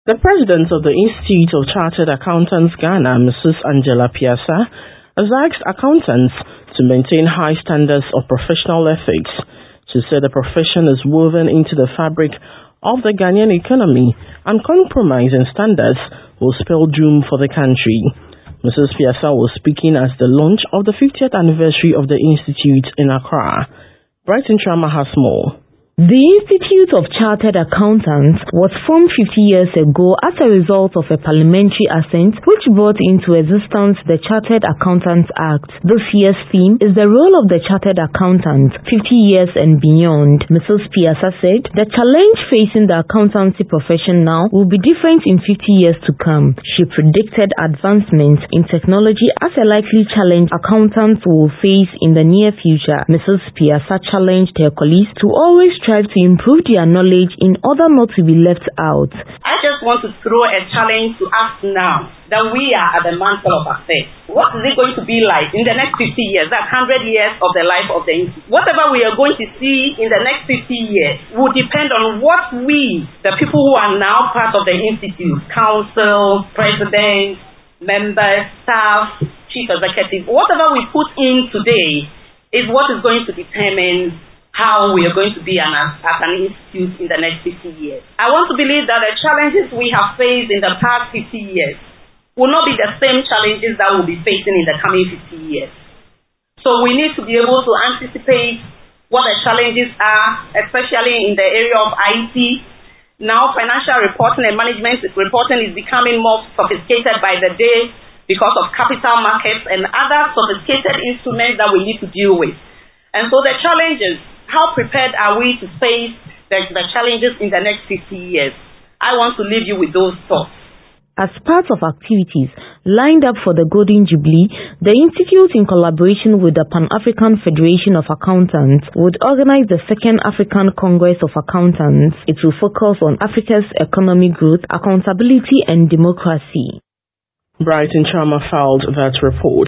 The president of the Institute of Chartered Accountants Ghana, Mrs. Angela Piasa, has asked accountants to maintain high standards of professional ethics. She said the profession is woven into the fabric of the Ghanaian economy and compromising standards will spell doom for the country. Mrs. Piasa was speaking at the launch of the 50th anniversary of the Institute in Accra. Brighton Trama has more. The Institute of Chartered Accountants was formed 50 years ago as a result of a parliamentary assent which brought into existence the Chartered Accountants Act. This year's theme is the role of the Chartered Accountant 50 years and beyond. Mrs. Piasa said the challenge facing the accountancy profession now will be different in 50 years to come. She predicted advancements in technology as a likely challenge accountants will face in the near future. Mrs. Piasa challenged her colleagues to always strive to improve their knowledge in order not to be left out. I just want to throw a challenge to us now that we are at the mantle of affairs. What is it going to be like in the next 50 years? That's 100 years of the life of the Institute. Whatever we are going to see in the next 50 years will depend on what we, the people who are now part of the Institute, council, president, members, staff, chief executive, whatever we put in today is what is going to determine how we are going to be as an institute in the next 50 years. I want to believe that the challenges we have faced in the past 50 years will not be the same challenges that we'll be facing in the coming 50 years. So we need to be able to anticipate what the challenges are, especially in the area of IT. Now financial reporting and management reporting is becoming more sophisticated by the day because of capital markets and other sophisticated instruments that we need to deal with. And so the challenges, how prepared are we to face the challenges in the next 50 years? I want to leave you with those thoughts. As part of activities lined up for the Golden Jubilee, the Institute, in collaboration with the Pan-African Federation of Accountants, would organize the Second African Congress of Accountants. It will focus on Africa's economic growth, accountability and democracy. Brighton Trama filed that report.